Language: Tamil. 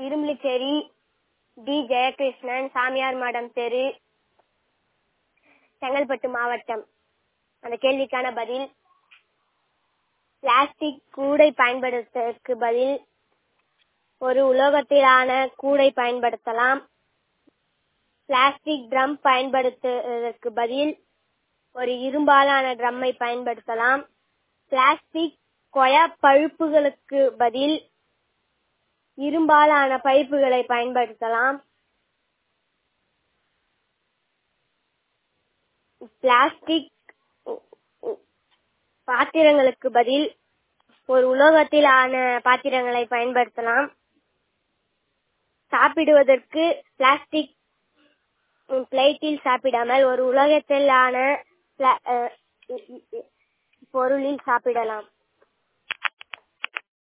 இரும்புலிச்சேரி, டி. ஜெயகிருஷ்ணன், சாமியார் மடம் தெரு, செங்கல்பட்டு மாவட்டம். அந்த கேள்விக்கான பதில் பிளாஸ்டிக் கூடை பயன்படுத்துவதற்கு பதில் ஒரு உலோகத்திலான கூடை பயன்படுத்தலாம். பிளாஸ்டிக் ட்ரம் பயன்படுத்துவதற்கு பதில் ஒரு இரும்பாலான ட்ரம்மை பயன்படுத்தலாம். பிளாஸ்டிக் கொயா பழுப்புகளுக்கு பதில் இரும்பாலான பைப்புகளை பயன்படுத்தலாம். பிளாஸ்டிக் பாத்திரங்களுக்கு பதில் ஒரு உலோகத்திலான பாத்திரங்களை பயன்படுத்தலாம். சாப்பிடுவதற்கு பிளாஸ்டிக் பிளேட்டில் சாப்பிடாமல் ஒரு உலோகத்திலான பொருளில் சாப்பிடலாம்.